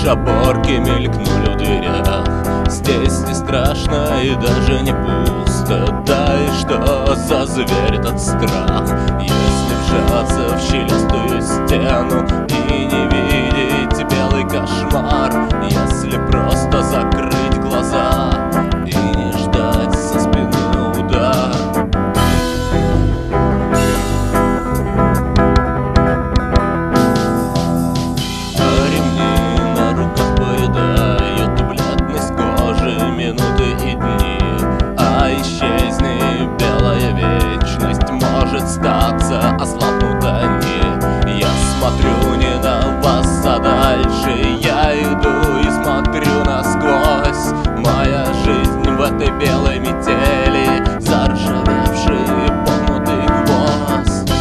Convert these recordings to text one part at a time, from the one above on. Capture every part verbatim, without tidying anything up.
Оборки мелькнули в дверях. Здесь не страшно и даже не пусто. Да и что за зверь этот страх? Если вжаться в щелястую стену и не видеть белый кошмар, если просто закрыть глаза и не ждать со спины удар. Минуты и дни, а исчезни, белая вечность, может статься, ослабнут они. Я смотрю не на вас, а дальше я иду и смотрю насквозь. Моя жизнь в этой белой метели, заржавевший погнутый хвост.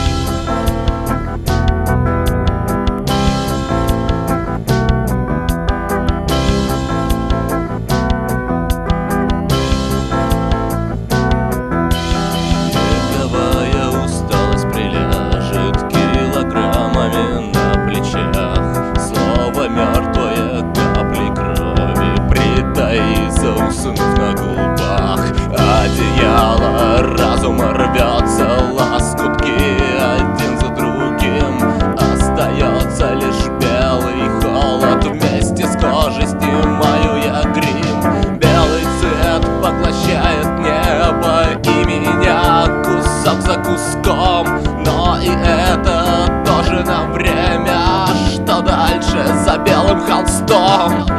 Мертвые капли крови притаится, уснув на губах. Одеяло разума рвется, лоскутки один за другим. Остается лишь белый холод, вместе с кожей снимаю я грим. Белый цвет поглощает небо и меня кусок за куском. Но и это тоже на время. Что дальше за белым холстом?